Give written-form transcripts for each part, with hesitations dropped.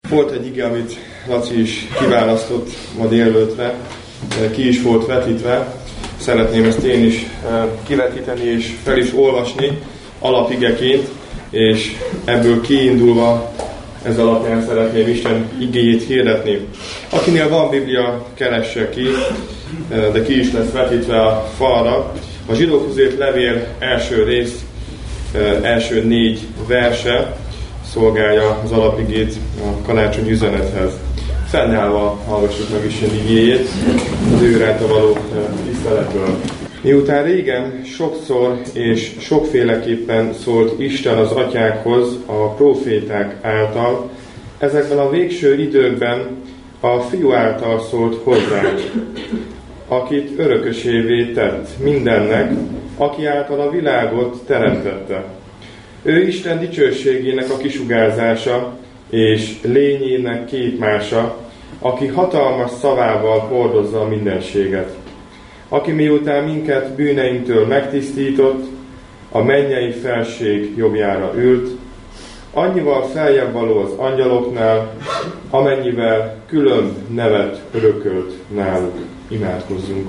Volt egy ige, amit Laci is kiválasztott ma délelőttre, ki is volt vetítve. Szeretném ezt én is kivetíteni és fel is olvasni alapigeként, és ebből kiindulva ez alapján szeretném Isten igéjét hirdetni. Akinél van Biblia, keresse ki, de ki is lesz vetítve a falra. A Zsidókhoz írt levél első rész, első 4 verse szolgálja az alapigét a karácsonyi üzenethez. Fennállva hallgassuk meg Isten igéjét az ő rajta való tiszteletből. Miután régen sokszor és sokféleképpen szólt Isten az atyákhoz a próféták által, ezekben a végső időkben a Fiú által szólt hozzánk, akit örökösévé tett mindennek, aki által a világot teremtette. Ő Isten dicsőségének a kisugárzása és lényének képmása, aki hatalmas szavával hordozza a mindenséget. Aki miután minket bűneinktől megtisztított, a mennyei felség jobbjára ült, annyival feljebb való az angyaloknál, amennyivel külön nevet örökölt náluk. Imádkozzunk.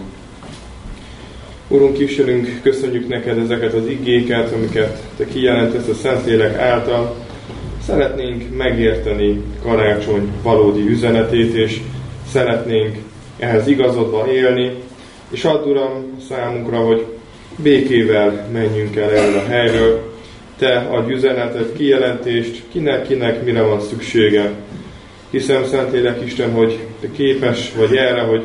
Urunk, Istenünk, köszönjük neked ezeket az igéket, amiket te kijelentesz a Szentlélek által. Szeretnénk megérteni karácsony valódi üzenetét, és szeretnénk ehhez igazodva élni, és add, Uram, számunkra, hogy békével menjünk el erről a helyről. Te adj üzenetet, kijelentést, kinek mire van szüksége. Hiszem, Szentlélek Isten, hogy te képes vagy erre, hogy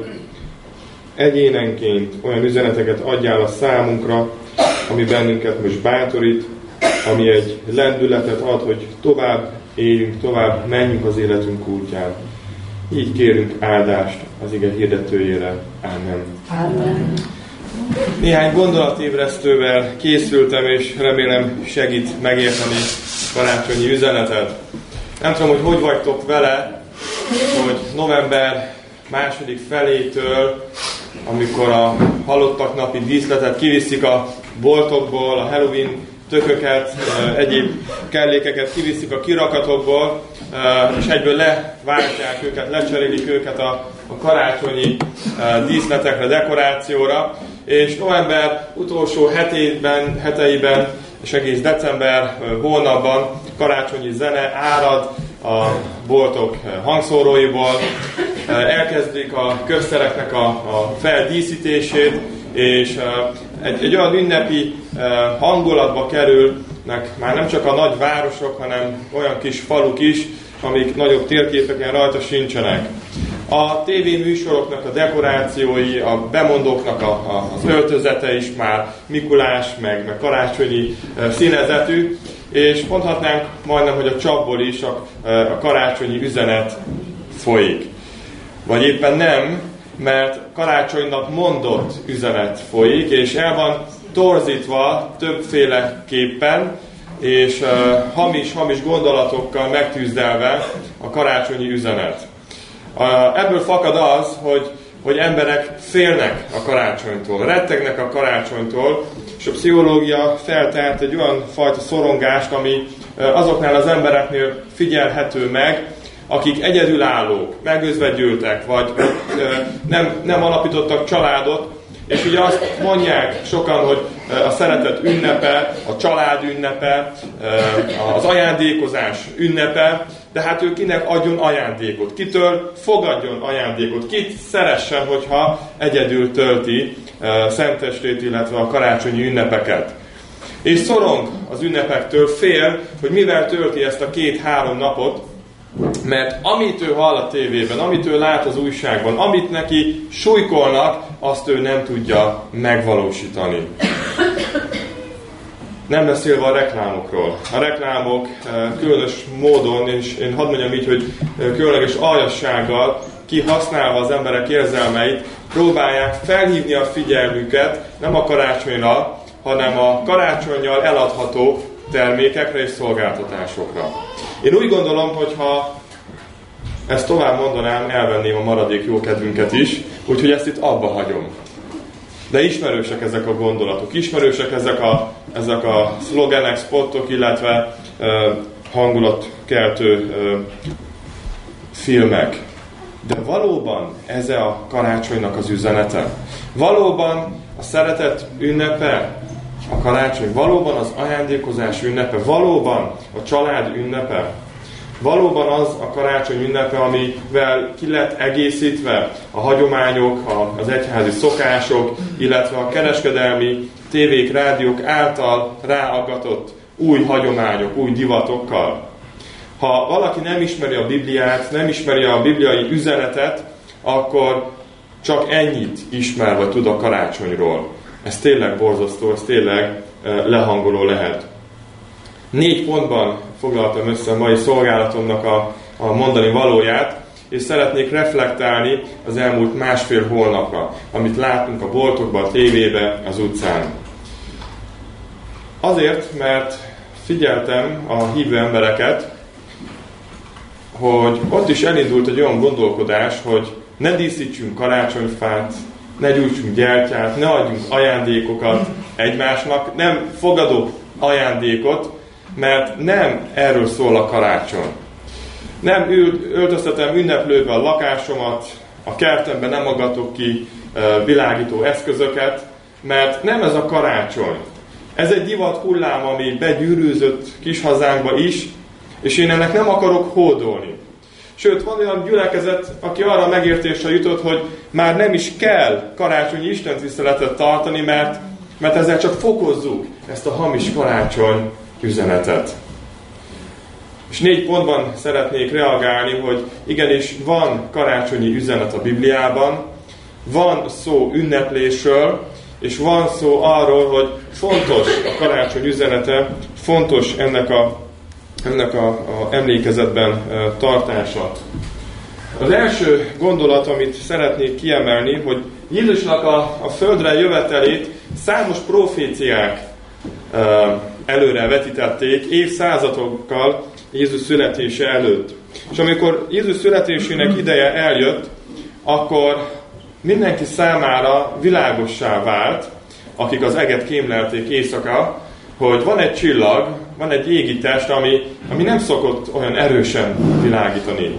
egyénenként olyan üzeneteket adjál a számunkra, ami bennünket most bátorít, ami egy lendületet ad, hogy tovább éljünk, tovább menjünk az életünk útján. Így kérünk áldást az ige hirdetőjére. Ámen. Ámen. Néhány gondolatébresztővel készültem, és remélem segít megérteni karácsonyi üzenetet. Nem tudom, hogy vagytok vele, hogy november második felétől, amikor a halottak napi díszletet kiviszik a boltokból, a Halloween tököket, egyéb kellékeket kiviszik a kirakatokból, és egyből leváltják őket, lecserélik őket a karácsonyi díszletekre, dekorációra, és november utolsó heteiben és egész december hónapban karácsonyi zene árad a boltok hangszóróiból, elkezdik a köztereknek a feldíszítését, és egy olyan ünnepi hangulatba kerülnek már nem csak a nagy városok, hanem olyan kis faluk is, amik nagyobb térképeken rajta sincsenek. A tévéműsoroknak a dekorációi, a bemondóknak az öltözete is már Mikulás, meg karácsonyi színezetű, és mondhatnánk majdnem, hogy a csapból is a karácsonyi üzenet folyik. Vagy éppen nem, mert karácsonynak mondott üzenet folyik, és el van torzítva többféleképpen, és hamis gondolatokkal megtűzdelve a karácsonyi üzenet. Ebből fakad az, hogy emberek félnek a karácsonytól, rettegnek a karácsonytól, és a pszichológia feltárt egy olyan fajta szorongást, ami azoknál az embereknél figyelhető meg, akik egyedülállók, megözvegyültek, vagy nem alapítottak családot, és ugye azt mondják sokan, hogy a szeretet ünnepe, a család ünnepe, az ajándékozás ünnepe, de hát ő kinek adjon ajándékot? Kitől fogadjon ajándékot? Kit szeressen, hogyha egyedül tölti szentestét, illetve a karácsonyi ünnepeket? És szorong az ünnepektől, fél, hogy mivel tölti ezt a 2-3 napot, mert amit ő hall a tévében, amit ő lát az újságban, amit neki súlykolnak, azt ő nem tudja megvalósítani. Nem beszélve a reklámokról. A reklámok különös módon, és én hadd mondjam így, hogy különleges aljassággal kihasználva az emberek érzelmeit, próbálják felhívni a figyelmüket nem a karácsonyra, hanem a karácsonnyal eladható termékekre és szolgáltatásokra. Én úgy gondolom, hogy ha ezt tovább mondanám, elvenném a maradék jókedvünket is, úgyhogy ezt itt abba hagyom. De ismerősek ezek a gondolatok, ismerősek ezek a szlogenek, spottok, illetve hangulatkeltő filmek. De valóban ez a karácsonynak az üzenete? Valóban a szeretet ünnepe a karácsony? Valóban az ajándékozás ünnepe? Valóban a család ünnepe? Valóban az a karácsony ünnepe, amivel ki lett egészítve a hagyományok, az egyházi szokások, illetve a kereskedelmi tévék, rádiók által ráaggatott új hagyományok, új divatokkal? Ha valaki nem ismeri a Bibliát, nem ismeri a bibliai üzenetet, akkor csak ennyit ismer vagy tud a karácsonyról. Ez tényleg borzasztó, ez tényleg lehangoló lehet. 4 pontban foglaltam össze a mai szolgálatomnak a mondani valóját, és szeretnék reflektálni az elmúlt 1,5 hónapra, amit látunk a boltokban, a tévében, az utcán. Azért, mert figyeltem a hívő embereket, hogy ott is elindult egy olyan gondolkodás, hogy ne díszítsünk karácsonyfát, ne gyújtsunk gyertyát, ne adjunk ajándékokat egymásnak, nem fogadok ajándékot, mert nem erről szól a karácsony. Nem öltöztetem ünneplőbe a lakásomat, a kertemben nem agatok ki világító eszközöket, mert nem ez a karácsony. Ez egy divat hullám, ami begyűrűzött kis hazánkba is, és én ennek nem akarok hódolni. Sőt, van olyan gyülekezet, aki arra a megértésre jutott, hogy már nem is kell karácsonyi istentiszteletet tartani, mert ezzel csak fokozzuk ezt a hamis karácsony üzenetet. És 4 pontban szeretnék reagálni, hogy igenis van karácsonyi üzenet a Bibliában, van szó ünneplésről, és van szó arról, hogy fontos a karácsony üzenete, fontos ennek a emlékezetben tartása. Az első gondolat, amit szeretnék kiemelni, hogy Jézusnak a földre jövetelét számos proféciák előre vetítették évszázadokkal Jézus születése előtt. És amikor Jézus születésének ideje eljött, akkor mindenki számára világossá vált, akik az eget kémlelték éjszaka, hogy van egy csillag, van egy égitest, ami nem szokott olyan erősen világítani.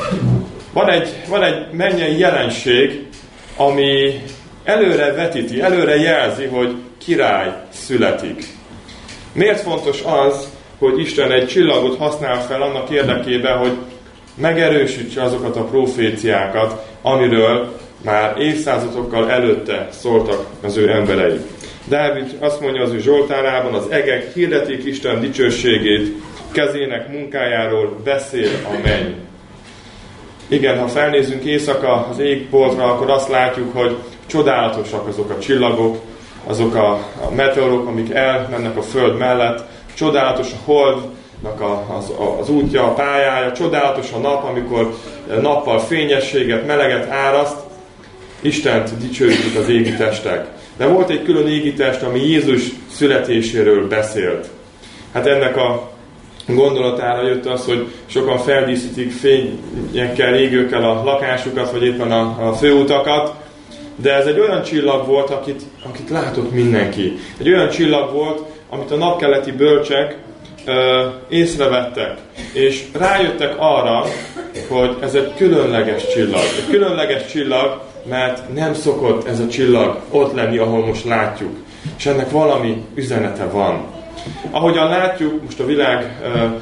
Van egy mennyei jelenség, ami előre vetíti, előre jelzi, hogy király születik. Miért fontos az, hogy Isten egy csillagot használ fel annak érdekében, hogy megerősítse azokat a proféciákat, amiről már évszázadokkal előtte szóltak az ő emberei. Dávid azt mondja az ő Zsoltárában, az egek hirdetik Isten dicsőségét, kezének munkájáról beszél a menny. Igen, ha felnézünk éjszaka az égboltra, akkor azt látjuk, hogy csodálatosak azok a csillagok, azok a meteorok, amik elmennek a Föld mellett, csodálatos a holdnak az útja, a pályája, csodálatos a nap, amikor nappal fényességet, meleget áraszt, Istent dicsőítik az égitestek. De volt egy külön égitest, ami Jézus születéséről beszélt. Hát ennek a gondolatára jött az, hogy sokan feldíszítik fényekkel, égőkkel a lakásukat, vagy éppen a főutakat, de ez egy olyan csillag volt, akit látott mindenki. Egy olyan csillag volt, amit a napkeleti bölcsek észrevettek, és rájöttek arra, hogy ez egy különleges csillag. Egy különleges csillag, mert nem szokott ez a csillag ott lenni, ahol most látjuk. És ennek valami üzenete van. Ahogyan látjuk, most a világ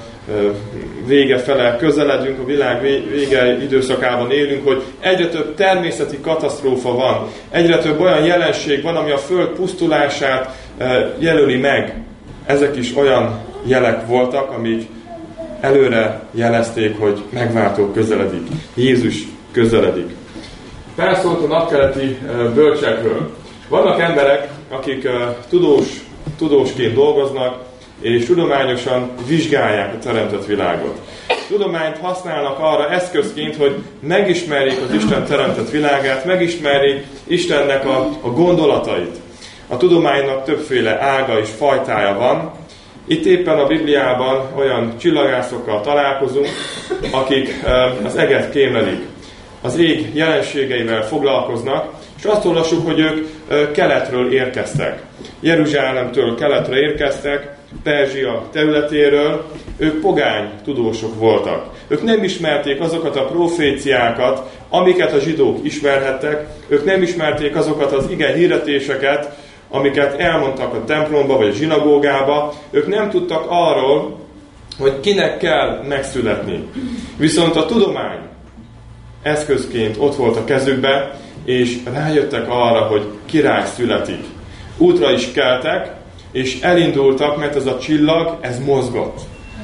vége fele közeledünk, a világ vége időszakában élünk, hogy egyre több természeti katasztrófa van. Egyre több olyan jelenség van, ami a Föld pusztulását jelöli meg. Ezek is olyan jelek voltak, amik előre jelezték, hogy megváltó közeledik. Jézus közeledik. Felszólt a napkeleti bölcsekről. Vannak emberek, akik tudósként dolgoznak, és tudományosan vizsgálják a teremtett világot. Tudományt használnak arra eszközként, hogy megismerjék az Isten teremtett világát, megismerjék Istennek a gondolatait. A tudománynak többféle ága és fajtája van. Itt éppen a Bibliában olyan csillagászokkal találkozunk, akik az eget kémlelik. Az ég jelenségeivel foglalkoznak, és azt olvassuk, hogy ők keletről érkeztek. Jeruzsálemtől keletre érkeztek, Perzsia területéről, ők pogány tudósok voltak. Ők nem ismerték azokat a proféciákat, amiket a zsidók ismerhettek, ők nem ismerték azokat az ige hirdetéseket, amiket elmondtak a templomba vagy a zsinagógába, ők nem tudtak arról, hogy kinek kell megszületni. Viszont a tudomány eszközként ott volt a kezükbe, és rájöttek arra, hogy király születik. Útra is keltek, és elindultak, mert ez a csillag, ez mozgott.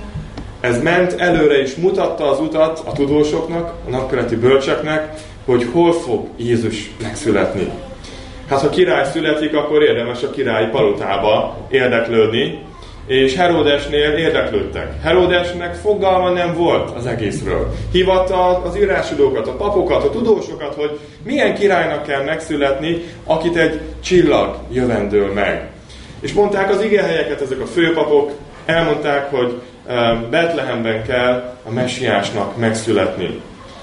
Ez ment előre is, mutatta az utat a tudósoknak, a napkeleti bölcseknek, hogy hol fog Jézus megszületni. Hát ha király születik, akkor érdemes a királyi palotába érdeklődni, és Heródesnél érdeklődtek. Heródesnek fogalma nem volt az egészről. Hívatta az írásidókat, a papokat, a tudósokat, hogy milyen királynak kell megszületni, akit egy csillag jövendől meg. És mondták az igehelyeket ezek a főpapok, elmondták, hogy Betlehemben kell a messiásnak megszületni.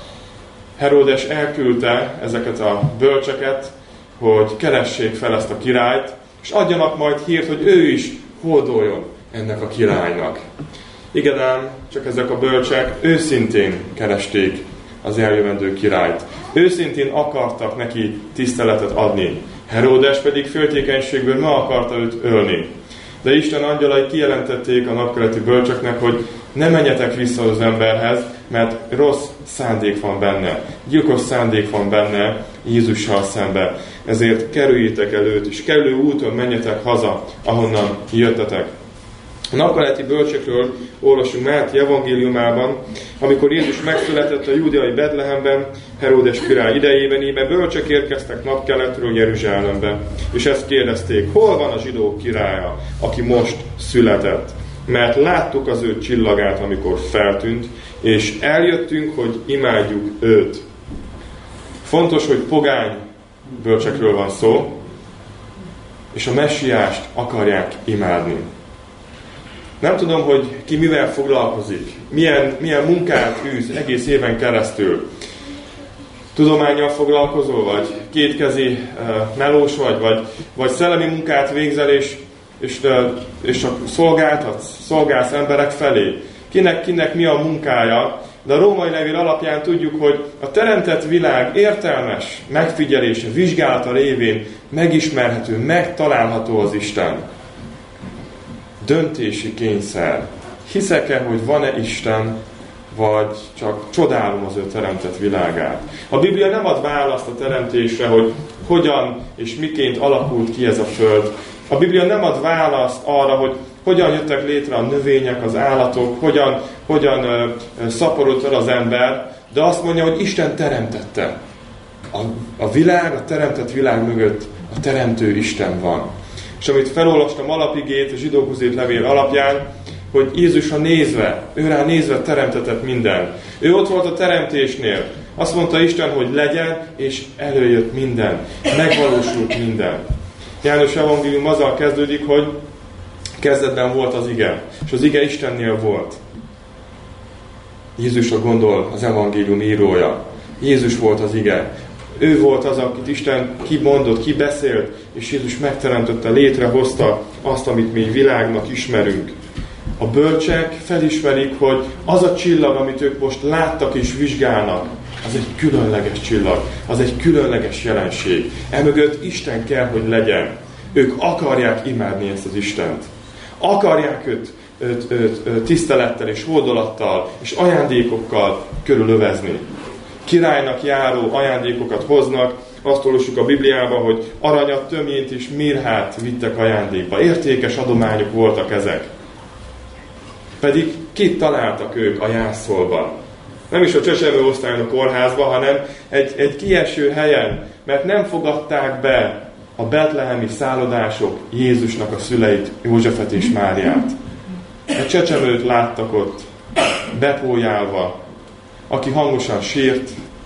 Heródes elküldte ezeket a bölcseket, hogy keressék fel ezt a királyt, és adjanak majd hírt, hogy ő is hódoljon ennek a királynak. Igen ám, csak ezek a bölcsek őszintén keresték az eljövendő királyt. Őszintén akartak neki tiszteletet adni. Heródes pedig féltékenységből meg akarta őt ölni. De Isten angyalai kijelentették a napkeleti bölcseknek, hogy ne menjetek vissza az emberhez, mert rossz szándék van benne, gyilkos szándék van benne Jézussal szembe. Ezért kerüljétek el őt, és kerülő úton menjetek haza, ahonnan jöttetek. A napkeleti bölcsekről olvasunk Máté evangéliumában, amikor Jézus megszületett a júdeai Betlehemben, Heródes király idejében, íme bölcsek érkeztek napkeletről Jeruzsálembe, és ezt kérdezték, hol van a zsidók királya, aki most született? Mert láttuk az ő csillagát, amikor feltűnt, és eljöttünk, hogy imádjuk őt. Fontos, hogy pogány bölcsekről van szó, és a messiást akarják imádni. Nem tudom, hogy ki mivel foglalkozik, milyen munkát űz egész éven keresztül. Tudománnyal foglalkozol, vagy kétkezi melós vagy szellemi munkát végzel, és csak szolgálsz emberek felé. Kinek mi a munkája, de a római levél alapján tudjuk, hogy a teremtett világ értelmes megfigyelése, vizsgálata révén megismerhető, megtalálható az Isten. Döntési kényszer. Hiszek-e, hogy van-e Isten, vagy csak csodálom az ő teremtett világát. A Biblia nem ad választ a teremtésre, hogy hogyan és miként alakult ki ez a föld. A Biblia nem ad választ arra, hogy hogyan jöttek létre a növények, az állatok, hogyan szaporodott el az ember, de azt mondja, hogy Isten teremtette. A világ, a teremtett világ mögött a teremtő Isten van. És amit felolvastam alapigét, a zsidókhoz írt levél alapján, hogy Jézusra nézve, őrá nézve teremtetett minden. Ő ott volt a teremtésnél. Azt mondta Isten, hogy legyen, és előjött minden. Megvalósult minden. János evangélium azzal kezdődik, hogy kezdetben volt az ige, és az ige Istennél volt. Jézusra gondol az evangélium írója. Jézus volt az ige. Ő volt az, akit Isten kimondott, kibeszélt, és Jézus megteremtette, létrehozta azt, amit mi világnak ismerünk. A bölcsek felismerik, hogy az a csillag, amit ők most láttak és vizsgálnak, az egy különleges csillag, az egy különleges jelenség. Emögött Isten kell, hogy legyen. Ők akarják imádni ezt az Istent. Akarják őt tisztelettel és hódolattal és ajándékokkal körülövezni. Királynak járó ajándékokat hoznak, azt olvassuk a Bibliában, hogy aranyat, tömjént és mirhát vittek ajándékba. Értékes adományok voltak ezek. Pedig kit találtak ők a jászolban? Nem is a csecsemőosztályon a kórházban, hanem egy kieső helyen, mert nem fogadták be a betlehemi szállodások Jézusnak a szüleit, Józsefet és Máriát. Egy csecsemőt láttak ott, bepójálva, aki hangosan sírt,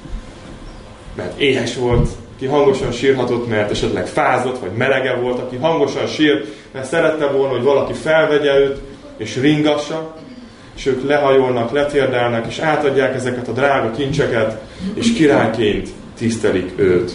mert éhes volt, aki hangosan sírhatott, mert esetleg fázott, vagy melege volt, aki hangosan sírt, mert szerette volna, hogy valaki felvegye őt, és ringassa, és ők lehajolnak, letérdelnek, és átadják ezeket a drága kincseket, és királyként tisztelik őt.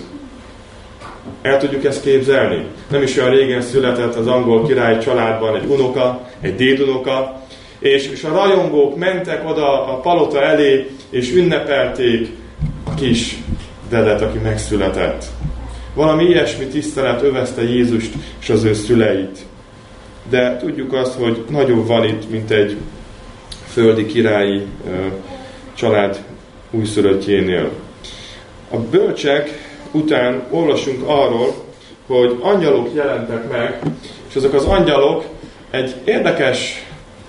El tudjuk ezt képzelni? Nem is olyan régen született az angol király családban egy unoka, egy dédunoka, és a rajongók mentek oda a palota elé, és ünnepelték a kis dedet, aki megszületett. Valami ilyesmi tisztelet övezte Jézust és az ő szüleit. De tudjuk azt, hogy nagyobb van itt, mint egy földi királyi család újszülöttjénél. A bölcsek után olvasunk arról, hogy angyalok jelentek meg, és azok az angyalok egy érdekes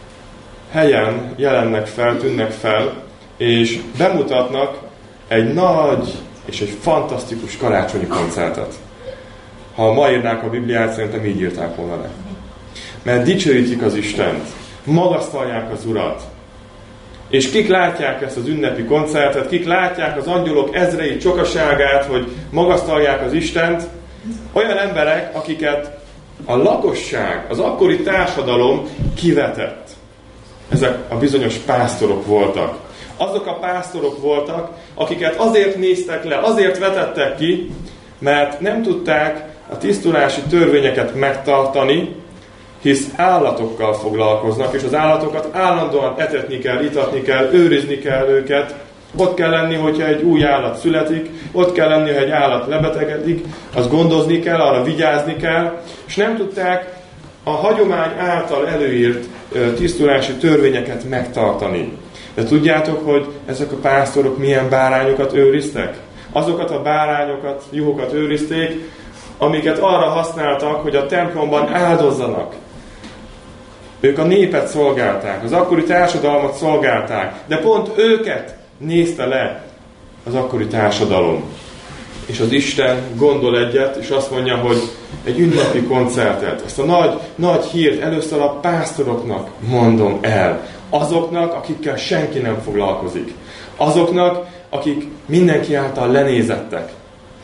helyen jelennek fel, tűnnek fel, és bemutatnak egy nagy és egy fantasztikus karácsonyi koncertet. Ha ma írnák a Bibliát, szerintem így írták volna le. Mert dicsőítik az Istent, magasztalják az Urat. És kik látják ezt az ünnepi koncertet, kik látják az angyalok ezrei sokaságát, hogy magasztalják az Istent, olyan emberek, akiket a lakosság, az akkori társadalom kivetett. Ezek a bizonyos pásztorok voltak. Azok a pásztorok voltak, akiket azért néztek le, azért vetettek ki, mert nem tudták a tisztulási törvényeket megtartani, hisz állatokkal foglalkoznak, és az állatokat állandóan etetni kell, itatni kell, őrizni kell őket. Ott kell lenni, hogyha egy új állat születik, ott kell lenni, ha egy állat lebetegedik, azt gondozni kell, arra vigyázni kell, és nem tudták a hagyomány által előírt tisztulási törvényeket megtartani. De tudjátok, hogy ezek a pásztorok milyen bárányokat őriztek? Azokat a bárányokat, juhokat őrizték, amiket arra használtak, hogy a templomban áldozzanak. Ők a népet szolgálták, az akkori társadalmat szolgálták, de pont őket nézte le az akkori társadalom. És az Isten gondol egyet, és azt mondja, hogy egy ünnepi koncertet, ezt a nagy hírt először a pásztoroknak mondom el. Azoknak, akikkel senki nem foglalkozik. Azoknak, akik mindenki által lenézettek.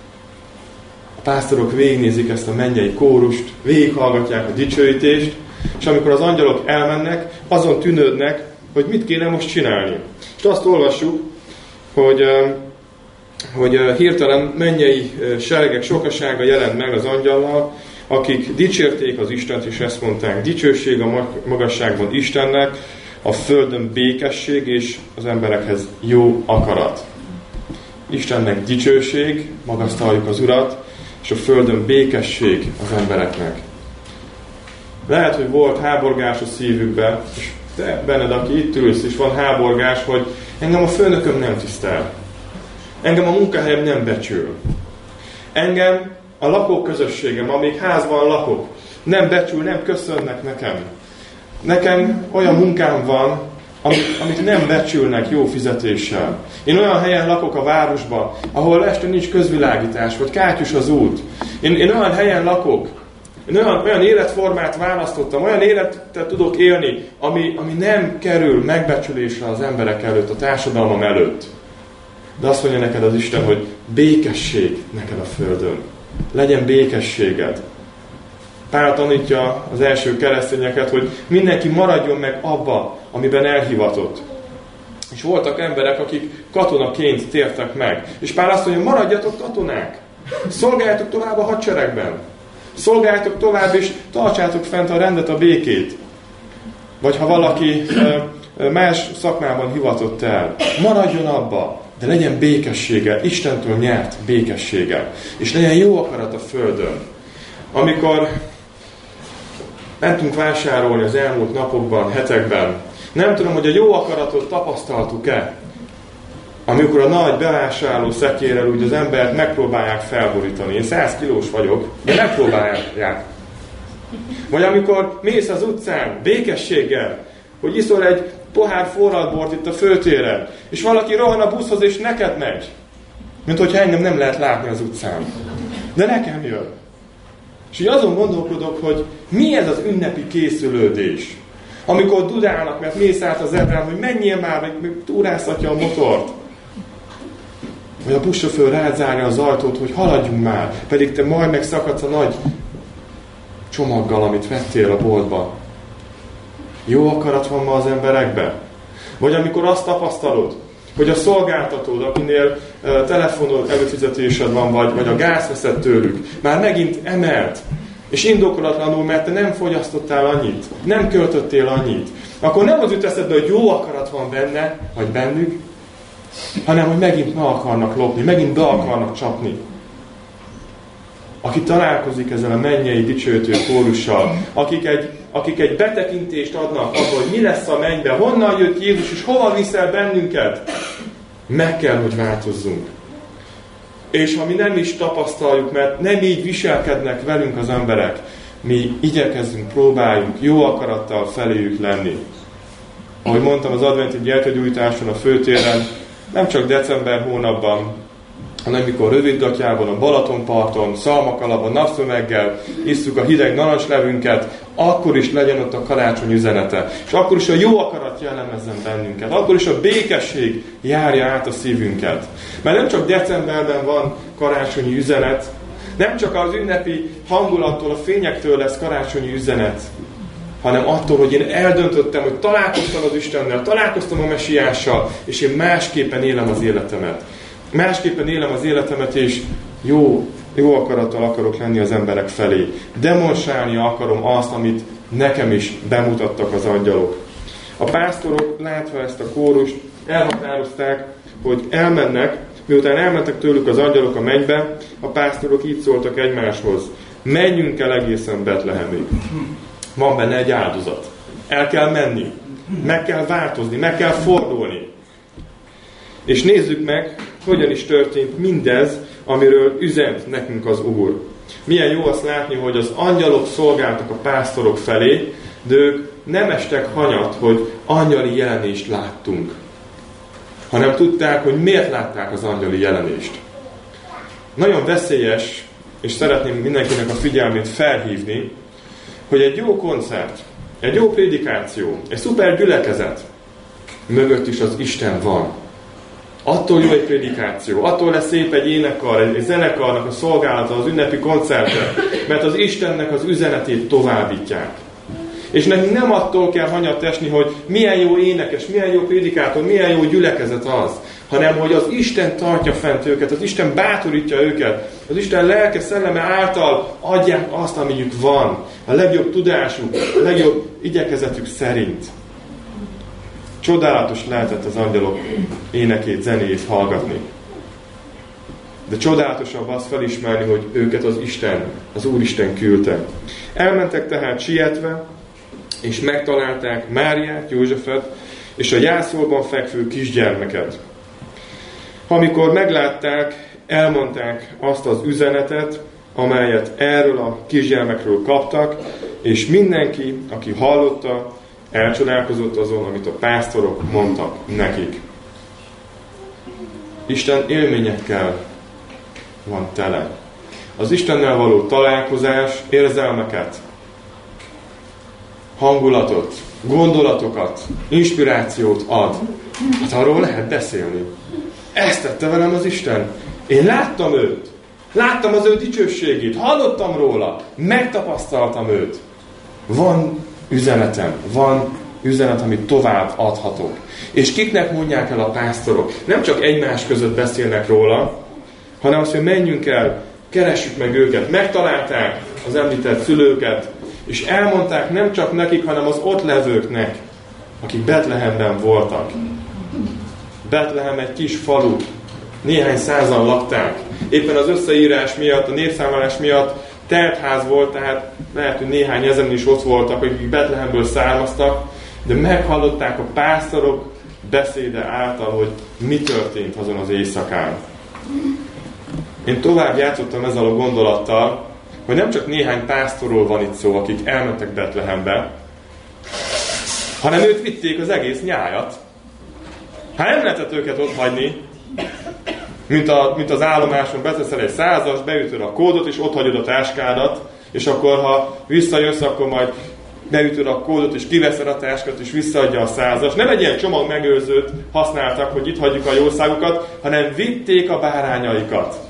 A pásztorok végignézik ezt a mennyei kórust, végighallgatják a dicsőítést, és amikor az angyalok elmennek, azon tűnődnek, hogy mit kéne most csinálni. És azt olvassuk, hogy hirtelen mennyei seregek sokasága jelent meg az angyallal, akik dicsérték az Istent, és ezt mondták, dicsőség a magasságban Istennek, a földön békesség, és az emberekhez jó akarat. Istennek dicsőség, magasztaljuk az Urat, és a földön békesség az embereknek. Lehet, hogy volt háborgás a szívükben, és te benned, aki itt ülsz, és van háborgás, hogy engem a főnököm nem tisztel. Engem a munkahelyem nem becsül. Engem a lakóközösségem, amíg házban lakok, nem becsül, nem köszönnek nekem. Nekem olyan munkám van, amit nem becsülnek jó fizetéssel. Én olyan helyen lakok a városban, ahol este nincs közvilágítás, vagy kátyus az út. Én olyan helyen lakok, én olyan életformát választottam, olyan életet tudok élni, ami nem kerül megbecsülésre az emberek előtt, a társadalmam előtt. De azt mondja neked az Isten, hogy békesség neked a földön. Legyen békességed. Pál tanítja az első keresztényeket, hogy mindenki maradjon meg abba, amiben elhivatott. És voltak emberek, akik katonaként tértek meg. És Pál azt mondja, maradjatok katonák! Szolgáljátok tovább a hadseregben! Szolgáljátok tovább, és tartsátok fent a rendet, a békét! Vagy ha valaki más szakmában hivatott el, maradjon abba, de legyen békessége, Istentől nyert békessége. És legyen jó akarat a földön. Amikor mentünk vásárolni az elmúlt napokban, hetekben, nem tudom, hogy a jó akaratot tapasztaltuk-e, amikor a nagy bevásárló szekérrel úgy az embert megpróbálják felborítani. Én 100 kilós vagyok, de megpróbálják. Vagy amikor mész az utcán békességgel, hogy iszol egy pohár forralt bort itt a főtéren, és valaki rohan a buszhoz, és neked megy. Mint hogyha engem nem lehet látni az utcán. De nekem jön. És így azon gondolkodok, hogy mi ez az ünnepi készülődés. Amikor dudálnak, mert mész át az ebrán, hogy menjél már, meg túráztatja a motort. Vagy a buszsofőr rád zárja az ajtót, hogy haladjunk már, pedig te majd megszakadsz a nagy csomaggal, amit vettél a boltba. Jó akarat van ma az emberekben? Vagy amikor azt tapasztalod, hogy a szolgáltatód, akinél telefonod előfizetésed van, vagy a gáz veszed tőlük, már megint emelt, És indokolatlanul, mert te nem fogyasztottál annyit, nem költöttél annyit, akkor nem az jut eszedbe, hogy jó akarat van benne, vagy bennük, hanem hogy megint meg akarnak lopni, megint be akarnak csapni. Aki találkozik ezzel a mennyei dicsőtő kórussal, akik egy betekintést adnak abba, hogy mi lesz a mennyben, honnan jött Jézus, és hova viszel bennünket, meg kell, hogy változzunk. És ha mi nem is tapasztaljuk, mert nem így viselkednek velünk az emberek, mi igyekezzünk, próbáljunk jó akarattal feléjük lenni. Ahogy mondtam, az adventi gyertyagyújtáson a főtéren, nem csak december hónapban, hanem mikor rövidgatjában, a Balatonparton, szalmakalapban, napszöveggel isszuk a hideg narancslevünket, akkor is legyen ott a karácsony üzenete. És akkor is a jó akarat jellemezzen bennünket. Akkor is a békesség járja át a szívünket. Mert nem csak decemberben van karácsonyi üzenet, nem csak az ünnepi hangulattól, a fényektől lesz karácsonyi üzenet, hanem attól, hogy én eldöntöttem, hogy találkoztam az Istennel, találkoztam a Mesiással, és én másképpen élem az életemet. Másképpen élem az életemet, és jó akarattal akarok lenni az emberek felé. Demonstrálni akarom azt, amit nekem is bemutattak az angyalok. A pásztorok, látva ezt a kórust, elhatározták, hogy elmennek, miután elmentek tőlük az angyalok a mennybe, a pásztorok így szóltak egymáshoz: menjünk el egészen Betlehemig. Van benne egy áldozat. El kell menni. Meg kell változni, meg kell fordulni. És nézzük meg, hogyan is történt mindez, amiről üzent nekünk az Úr. Milyen jó azt látni, hogy az angyalok szolgáltak a pásztorok felé, de ők nem estek hanyat, hogy angyali jelenést láttunk, hanem tudták, hogy miért látták az angyali jelenést. Nagyon veszélyes, és szeretném mindenkinek a figyelmét felhívni, hogy egy jó koncert, egy jó prédikáció, egy szuper gyülekezet mögött is az Isten van. Attól jó egy prédikáció, attól lesz szép egy énekkar, egy zenekarnak a szolgálata, az ünnepi koncertre, mert az Istennek az üzenetét továbbítják. És nekünk nem attól kell hanyat esni, hogy milyen jó énekes, milyen jó prédikátor, milyen jó gyülekezet az, hanem hogy az Isten tartja fent őket, az Isten bátorítja őket, az Isten lelke, szelleme által adják azt, amiük van, a legjobb tudásuk, a legjobb igyekezetük szerint. Csodálatos lehetett az angyalok énekét, zenéjét hallgatni. De csodálatosabb azt felismerni, hogy őket az Isten, az Úristen küldte. Elmentek tehát sietve, és megtalálták Máriát, Józsefet, és a jászolban fekvő kisgyermeket. Amikor meglátták, elmondták azt az üzenetet, amelyet erről a kisgyermekről kaptak, és mindenki, aki hallotta, elcsodálkozott azon, amit a pásztorok mondtak nekik. Isten élményekkel van tele. Az Istennel való találkozás érzelmeket, hangulatot, gondolatokat, inspirációt ad. Hát arról lehet beszélni. Ezt tette velem az Isten. Én láttam őt. Láttam az ő dicsőségét. Hallottam róla. Megtapasztaltam őt. Van üzenetem. Van üzenet, amit tovább adhatok. És kiknek mondják el a pásztorok? Nem csak egymás között beszélnek róla, hanem azt, hogy menjünk el, keressük meg őket. Megtalálták az említett szülőket, és elmondták nem csak nekik, hanem az ott levőknek, akik Betlehemben voltak. Betlehem egy kis falu, néhány százan lakták. Éppen az összeírás miatt, a népszámlálás miatt teltház volt, tehát lehet, hogy néhány ezen is ott voltak, akik Betlehemből származtak, de meghallották a pásztorok beszéde által, hogy mi történt azon az éjszakán. Én tovább játszottam ezzel a gondolattal, hogy nem csak néhány pásztorról van itt szó, akik elmentek Betlehembe, hanem ők vitték az egész nyájat. Hát nem lehetett őket ott hagyni, mint az állomáson beteszel egy 100-as, beütöd a kódot, és ott hagyod a táskádat, és akkor, ha visszajössz, akkor majd beütöd a kódot, és kiveszed a táskát, és visszaadja a 100-as. Nem egy ilyen csomag megőrzőt használtak, hogy itt hagyjuk a jószágukat, hanem vitték a bárányaikat.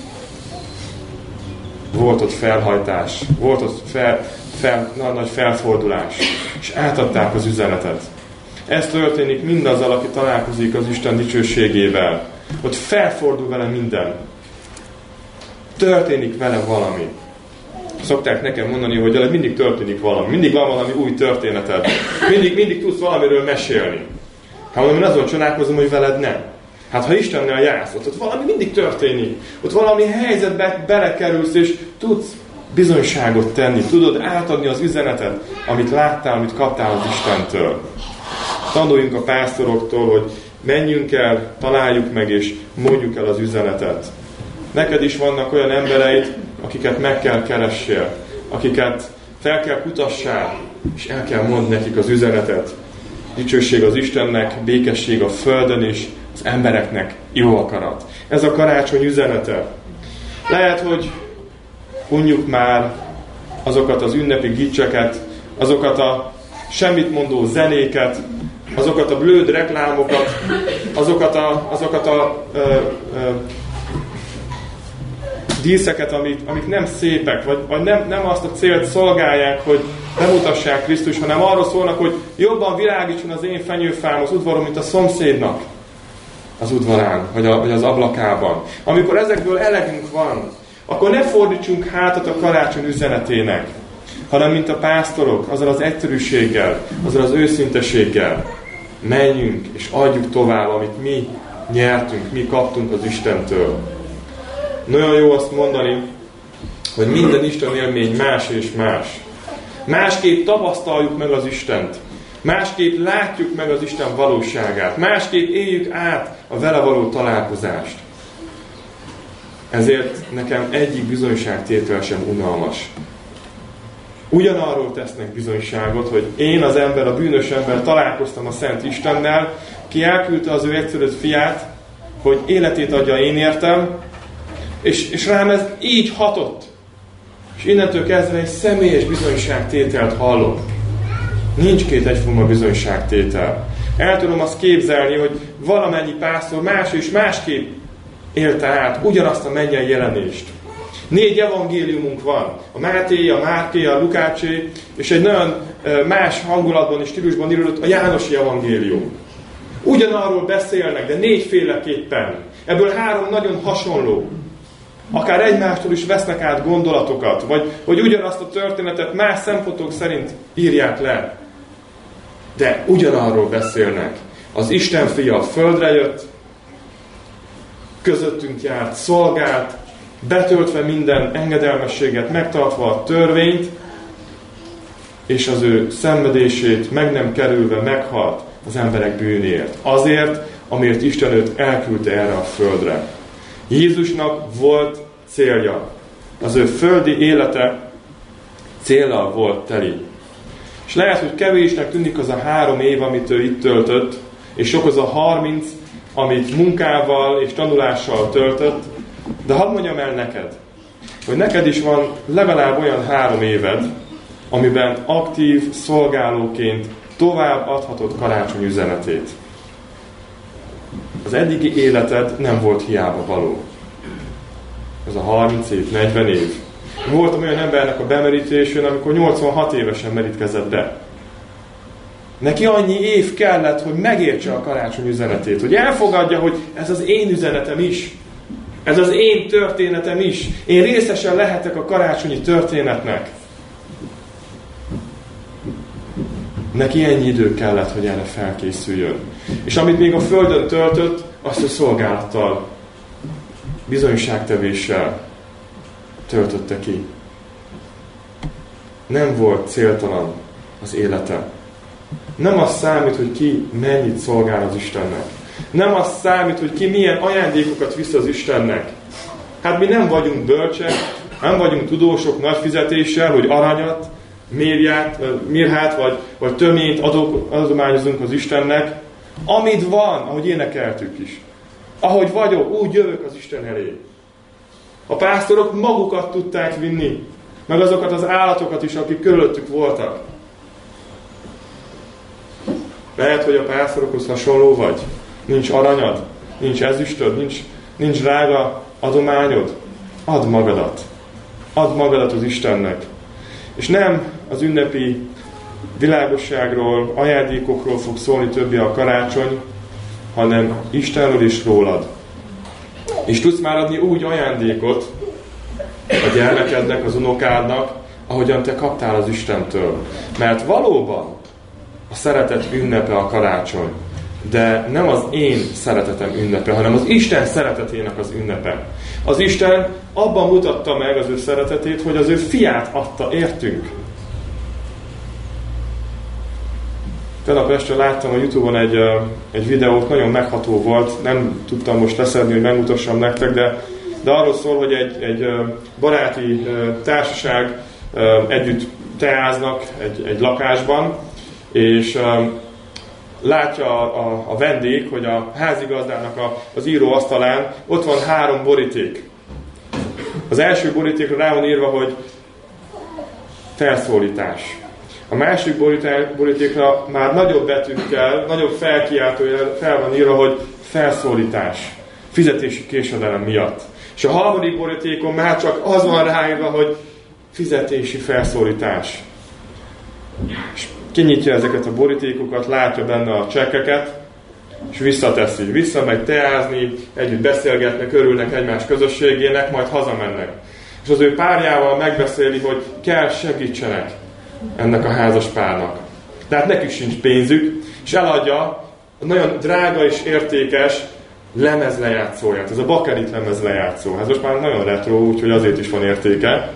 Volt ott felhajtás, volt ott nagy felfordulás, és átadták az üzenetet. Ez történik mindazzal, aki találkozik az Isten dicsőségével. Ott felfordul vele minden. Történik vele valami. Szokták nekem mondani, hogy mindig történik valami, mindig van valami új történeted, mindig tudsz valamiről mesélni. Hát mondom, én azon csodálkozom, hogy veled nem. Hát ha Istennel jársz, ott valami mindig történik. Ott valami helyzetbe belekerülsz, és tudsz bizonyságot tenni. Tudod átadni az üzenetet, amit láttál, amit kaptál az Istentől. Tanuljunk a pásztoroktól, hogy menjünk el, találjuk meg, és mondjuk el az üzenetet. Neked is vannak olyan embereid, akiket meg kell keressél, akiket fel kell kutassál, és el kell mondni nekik az üzenetet. Dicsőség az Istennek, békesség a földön is, az embereknek jó akarat. Ez a karácsony üzenete. Lehet, hogy unjuk már azokat az ünnepi gicseket, azokat a semmit mondó zenéket, azokat a blőd reklámokat, azokat a díszeket, amik nem szépek, vagy nem azt a célt szolgálják, hogy bemutassák Krisztus, hanem arról szólnak, hogy jobban világítson az én fenyőfám az udvaron, mint a szomszédnak az udvarán, vagy az ablakában. Amikor ezekből elegünk van, akkor ne fordítsunk hátat a karácsony üzenetének, hanem mint a pásztorok, azzal az egyszerűséggel, azzal az őszinteséggel menjünk és adjuk tovább, amit mi nyertünk, mi kaptunk az Istentől. Nagyon jó azt mondani, hogy minden Isten élmény más és más. Másképp tapasztaljuk meg az Istent. Másképp látjuk meg az Isten valóságát. Másképp éljük át a vele való találkozást. Ezért nekem egyik bizonyságtétel sem unalmas. Ugyanarról tesznek bizonyságot, hogy én, az ember, a bűnös ember találkoztam a Szent Istennel, ki elküldte az ő egyszülött fiát, hogy életét adja én értem, és rám ez így hatott. És innentől kezdve egy személyes bizonyságtételt hallok. Nincs két egyforma bizonyságtétel. El tudom azt képzelni, hogy valamennyi pásztor más és másképp élte át ugyanazt a mennyei jelenést. 4 evangéliumunk van. A Máté, a Márké, a Lukácsé, és egy nagyon más hangulatban és stílusban írott a Jánosi evangélium. Ugyanarról beszélnek, de 4 féleképpen. Ebből 3 nagyon hasonló. Akár egymástól is vesznek át gondolatokat, vagy ugyanazt a történetet más szempontok szerint írják le. De ugyanarról beszélnek. Az Isten fia a földre jött, közöttünk járt, szolgált, betöltve minden engedelmességet, megtartva a törvényt, és az ő szenvedését meg nem kerülve meghalt az emberek bűnéért. Azért, amiért Isten őt elküldte erre a földre. Jézusnak volt célja. Az ő földi élete céllal volt teli. És lehet, hogy kevésnek tűnik az a 3 év, amit ő itt töltött, és sok az a 30, amit munkával és tanulással töltött, de hadd mondjam el neked, hogy neked is van legalább olyan 3 éved, amiben aktív szolgálóként tovább adhatod karácsony üzenetét. Az eddigi életed nem volt hiába való. Ez a 30 év, 40 év. Voltam olyan embernek a bemerítésén, amikor 86 évesen merítkezett be. Neki annyi év kellett, hogy megértse a karácsony üzenetét, hogy elfogadja, hogy ez az én üzenetem is. Ez az én történetem is. Én részesen lehetek a karácsonyi történetnek. Neki ennyi idő kellett, hogy erre felkészüljön. És amit még a földön töltött, azt a szolgálattal, bizonyságtevéssel töltötte ki. Nem volt céltalan az élete. Nem az számít, hogy ki mennyit szolgál az Istennek. Nem az számít, hogy ki milyen ajándékokat visz az Istennek. Hát mi nem vagyunk bölcsek, nem vagyunk tudósok nagy fizetéssel, hogy aranyat, mirhát vagy töményt adományozunk az Istennek. Amit van, ahogy énekeltük is. Ahogy vagyok, úgy jövök az Isten elé. A pásztorok magukat tudták vinni, meg azokat az állatokat is, akik körülöttük voltak. Lehet, hogy a pásztorokhoz hasonló vagy. Nincs aranyad, nincs ezüstöd, nincs drága adományod. Add magadat. Add magadat az Istennek. És nem az ünnepi világosságról, ajándékokról fog szólni többé a karácsony, hanem Istenről és rólad. És tudsz már adni úgy ajándékot, a gyermekednek, az unokádnak, ahogyan te kaptál az Istentől. Mert valóban a szeretet ünnepe a karácsony, de nem az én szeretetem ünnepe, hanem az Isten szeretetének az ünnepe. Az Isten abban mutatta meg az ő szeretetét, hogy az ő fiát adta értünk. Tegnap este láttam a YouTube-on egy videót, nagyon megható volt, nem tudtam most leszedni, hogy megmutassam nektek, de arról szól, hogy egy baráti társaság együtt teáznak egy lakásban, és látja a vendég, hogy a házigazdának az íróasztalán ott van 3 boríték. Az első borítékra rá van írva, hogy felszólítás. A másik borítékra már nagyobb betűkkel, nagyobb felkiáltójel fel van írva, hogy felszólítás, fizetési késedelem miatt. És a harmadik borítékon már csak az van ráírva, hogy fizetési felszólítás. És kinyitja ezeket a borítékokat, látja benne a csekkeket, és visszateszi. Visszamegy teázni, együtt beszélgetnek, örülnek egymás közösségének, majd hazamennek. És az ő párjával megbeszéli, hogy kell segítsenek ennek a házas párnak. Tehát nekik sincs pénzük, és eladja a nagyon drága és értékes lemezlejátszóját. Ez a bakelit lemezlejátszó. Ez most már nagyon retro, úgyhogy azért is van értéke.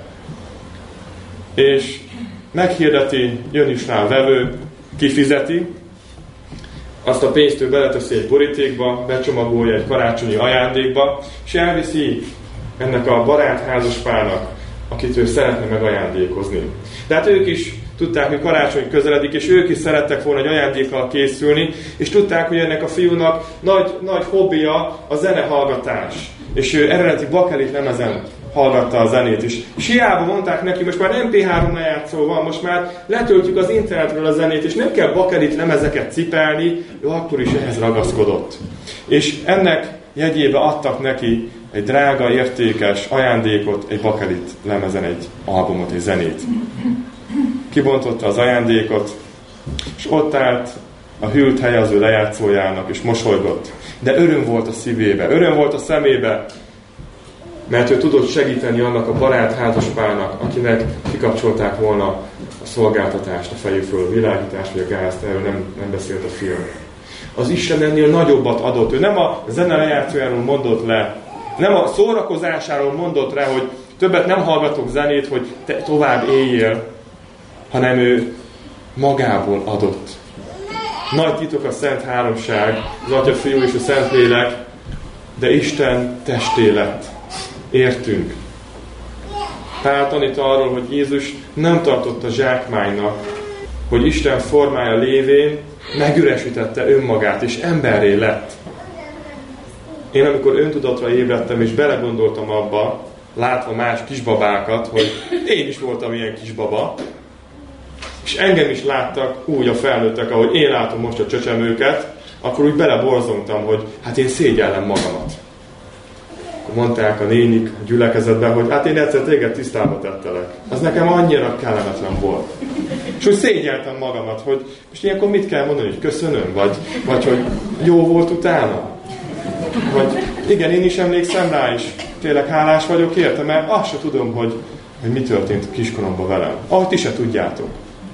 És meghirdeti, jön is rá a vevő, kifizeti, azt a pénzt ő beleteszi egy borítékba, becsomagolja egy karácsonyi ajándékba, és elviszi ennek a barátházas párnak, akit ő szeretne megajándékozni. De hát ők is tudták, hogy karácsony közeledik, és ők is szerettek volna egy ajándékkal készülni, és tudták, hogy ennek a fiúnak nagy hobbija a zenehallgatás. És ő eredeti bakelit lemezen hallgatta a zenét is. És hiába mondták neki, most már MP3 lejátszó van, most már letöltjük az internetről a zenét, és nem kell bakelit lemezeket cipelni, ő akkor is ehhez ragaszkodott. És ennek jegyébe adtak neki egy drága, értékes ajándékot, egy bakelit lemezen, egy albumot, egy zenét. Kibontotta az ajándékot, és ott állt a hűlt hely az ő lejátszójának, és mosolygott. De öröm volt a szívébe, öröm volt a szemébe, mert ő tudott segíteni annak a barát házaspárnak, akinek kikapcsolták volna a szolgáltatást, a fejük föl, a világítást vagy a gázt, erről nem beszélt a film. Az Isten ennél nagyobbat adott. Ő nem a zene lejátszójáról mondott le, nem a szórakozásáról mondott rá, hogy többet nem hallgatok zenét, hogy te tovább éljél, hanem ő magából adott. Nagy titok a Szent Háromság, az Atya, Fiú és a Szentlélek, de Isten testé lett. Értünk. Pál tanít arról, hogy Jézus nem tartotta zsákmánynak, hogy Isten formája lévén megüresítette önmagát, és emberré lett. Én amikor öntudatra ébredtem, és belegondoltam abba, látva más kisbabákat, hogy én is voltam ilyen kisbaba, és engem is láttak úgy a felnőttek, ahogy én látom most a csecsemőket, akkor úgy beleborzongtam, hogy hát én szégyellem magamat. Akkor mondták a nénik a gyülekezetben, hogy hát én egyszer téged tisztába tettelek. Az nekem annyira kellemetlen volt. És úgy szégyeltem magamat, hogy most ilyenkor mit kell mondani, hogy köszönöm, vagy hogy jó volt utána. Vagy igen, én is emlékszem rá is. Tényleg hálás vagyok érte, mert azt se tudom, hogy mi történt kiskoromban velem. Ahogy ti se tudjátok.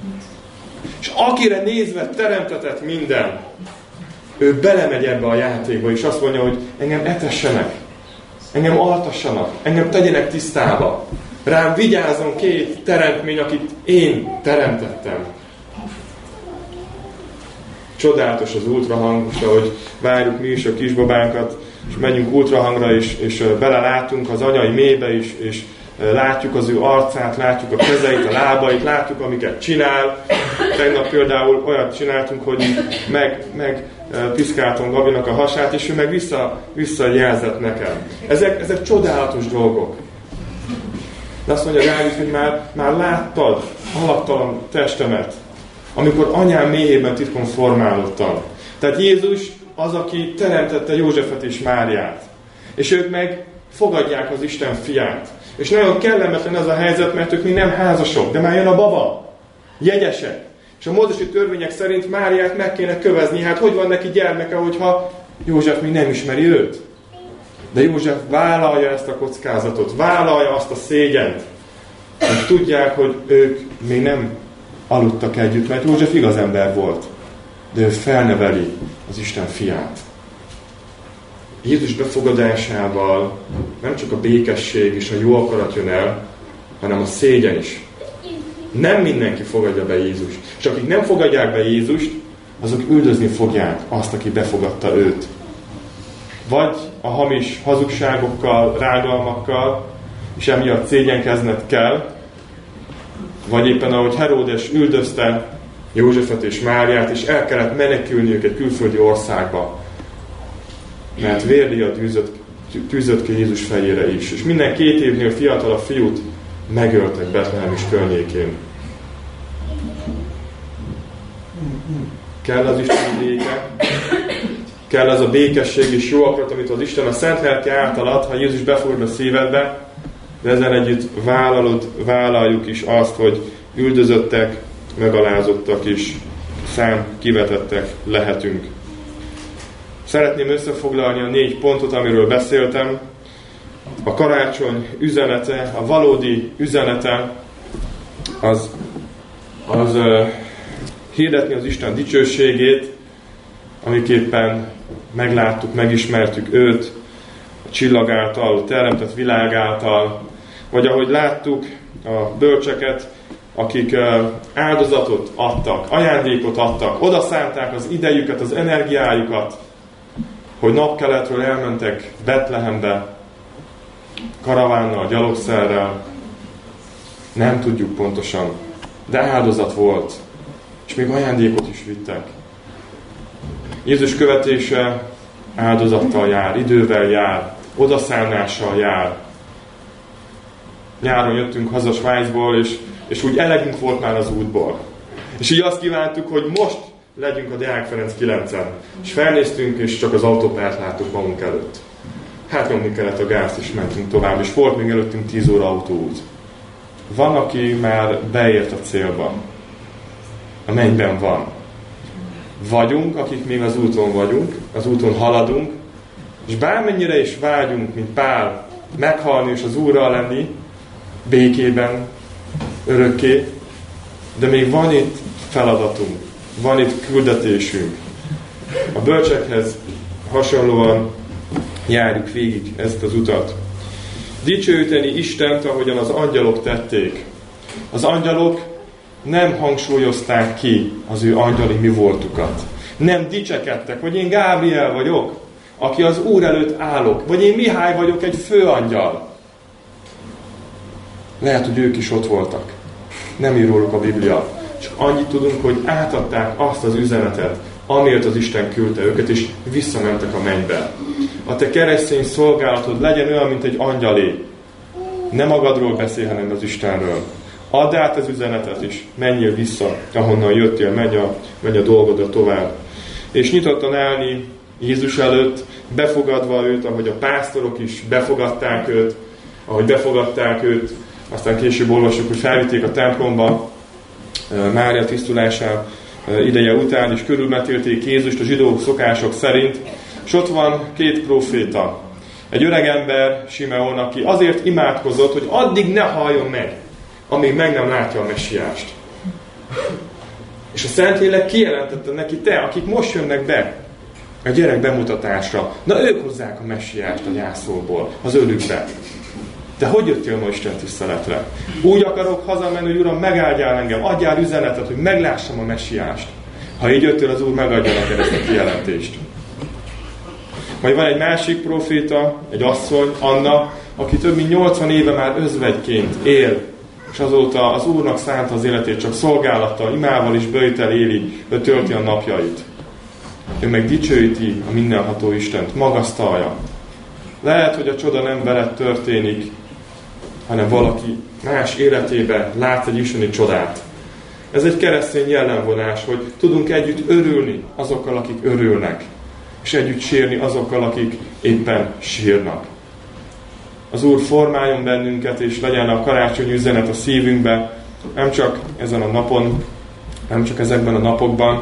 És akire nézve teremtetett minden, ő belemegy ebbe a játékba, és azt mondja, hogy engem etessenek, engem altassanak, engem tegyenek tisztába. Rám vigyázzon 2 teremtmény, akit én teremtettem. Csodálatos az ultrahang, és ahogy várjuk mi is a kisbabánkat, és megyünk ultrahangra, és belelátunk az anyai mélybe is, és látjuk az ő arcát, látjuk a kezeit, a lábait, látjuk, amiket csinál. Tegnap például olyat csináltunk, hogy meg piszkáltam Gabinak a hasát, és ő meg visszajelzett nekem. Ezek csodálatos dolgok. De azt mondja Dávid, hogy már láttad alaptalan testemet, amikor anyám méhében titkon formálódtam. Tehát Jézus az, aki teremtette Józsefet és Máriát. És ők meg fogadják az Isten fiát. És nagyon kellemetlen ez a helyzet, mert ők még nem házasok, de már jön a baba. Jegyesek. És a mózesi törvények szerint Máriát meg kéne kövezni. Hát hogy van neki gyermeke, hogyha József még nem ismeri őt? De József vállalja ezt a kockázatot, vállalja azt a szégyent, hogy tudják, hogy ők még nem aludtak együtt, mert József igaz ember volt, de ő felneveli az Isten fiát. Jézus befogadásával nem csak a békesség és a jó akarat jön el, hanem a szégyen is. Nem mindenki fogadja be Jézust. És akik nem fogadják be Jézust, azok üldözni fogják azt, aki befogadta őt. Vagy a hamis hazugságokkal, rágalmakkal, és emiatt szégyenkezned kell, vagy éppen ahogy Heródes üldözte Józsefet és Máriát, és el kellett menekülniük egy külföldi országba, mert vérdíjat tűzött ki Jézus fejére is. És minden 2 évnél fiatalabb fiút megöltek Betlehem és környékén. Kell az Isten béke, kell az a békesség és jó akarat, amit az Isten a szent lelke által ad, ha Jézus befordul a szívedbe, de ezzel együtt vállaljuk is azt, hogy üldözöttek, megalázottak is, szám kivetettek lehetünk. Szeretném összefoglalni a 4 pontot, amiről beszéltem. A karácsony üzenete, a valódi üzenete az hirdetni az Isten dicsőségét, amiképpen megláttuk, megismertük őt, a csillag által, a teremtett világ által, vagy ahogy láttuk a bölcseket, akik áldozatot adtak, ajándékot adtak, odaszánták az idejüket, az energiájukat, hogy napkeletről elmentek Betlehembe, karavánnal, gyalogszerrel, nem tudjuk pontosan, de áldozat volt, és még ajándékot is vittek. Jézus követése áldozattal jár, idővel jár, odaszánással jár. Nyáron jöttünk haza Svájcból, és úgy elegünk volt már az útból. És így azt kívántuk, hogy most legyünk a Deák Ferenc 9-en. És felnéztünk, és csak az autópályát láttuk magunk előtt. Hát nyomni kellett a gázt, és mentünk tovább, és volt még előttünk 10 óra autóút. Van, aki már beért a célba. A mennyben van. Vagyunk, akik még az úton vagyunk, az úton haladunk, és bármennyire is vágyunk, mint Pál, meghalni és az Úrral lenni, békében, örökké, de még van itt feladatunk, van itt küldetésünk. A bölcsekhez hasonlóan járjuk végig ezt az utat. Dicsőíteni Istent, ahogyan az angyalok tették. Az angyalok nem hangsúlyozták ki az ő angyali mi voltukat. Nem dicsekedtek, hogy én Gábriel vagyok, aki az Úr előtt állok, vagy én Mihály vagyok, egy főangyal. Lehet, hogy ők is ott voltak. Nem ír róluk a Biblia. Csak annyit tudunk, hogy átadták azt az üzenetet, amiért az Isten küldte őket, és visszamentek a mennybe. A te keresztény szolgálatod legyen olyan, mint egy angyalé. Ne magadról beszélj, hanem az Istenről. Add át az üzenetet is, menjél vissza, ahonnan jöttél, menj a dolgodra tovább. És nyitottan állni Jézus előtt, befogadva őt, ahogy a pásztorok is befogadták őt, ahogy befogadták őt, aztán később olvassuk, hogy felvitték a templomba Mária tisztulása ideje után, és körülmetélték Jézust a zsidó szokások szerint, és ott van 2 próféta. Egy öreg ember, Simeon, aki azért imádkozott, hogy addig ne halljon meg, amíg meg nem látja a messiást. És a Szentlélek kijelentette neki, te, akik most jönnek be a gyerek bemutatásra, na ők hozzák a messiást a gyászolból, az ölükbe. De hogy jöttél ma Isten tiszteletre? Úgy akarok hazamenni, hogy Uram, megáldjál engem, adjál üzenetet, hogy meglássam a messiást. Ha így jöttél, az Úr megadja neked ezt a kijelentést. Majd van egy másik proféta, egy asszony, Anna, aki több mint 80 éve már özvegyként él, és azóta az Úrnak szánta az életét, csak szolgálattal, imával és böjtel éli, ő tölti a napjait. Ő meg dicsőíti a mindenható Istent, magasztalja. Lehet, hogy a csoda nem veled történik, hanem valaki más életében lát egy isteni csodát. Ez egy keresztény jellemvonás, hogy tudunk együtt örülni azokkal, akik örülnek, és együtt sírni azokkal, akik éppen sírnak. Az Úr formáljon bennünket, és legyen a karácsonyi üzenet a szívünkbe, nem csak ezen a napon, nem csak ezekben a napokban,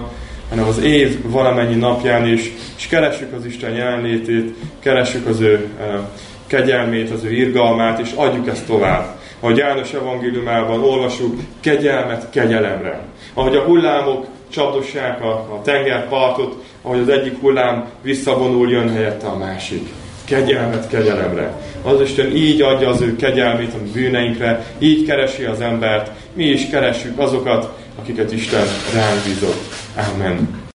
hanem az év valamennyi napján is, és keressük az Isten jelenlétét, keressük az ő kegyelmét, az ő irgalmát, és adjuk ezt tovább. Ahogy János evangéliumában olvasjuk, kegyelmet kegyelemre. Ahogy a hullámok csapdossák a tengerpartot, ahogy az egyik hullám visszavonul, jön helyette a másik. Kegyelmet kegyelemre. Az Isten így adja az ő kegyelmét a mi bűneinkre, így keresi az embert, mi is keressük azokat, akiket Isten ránk bízott. Amen.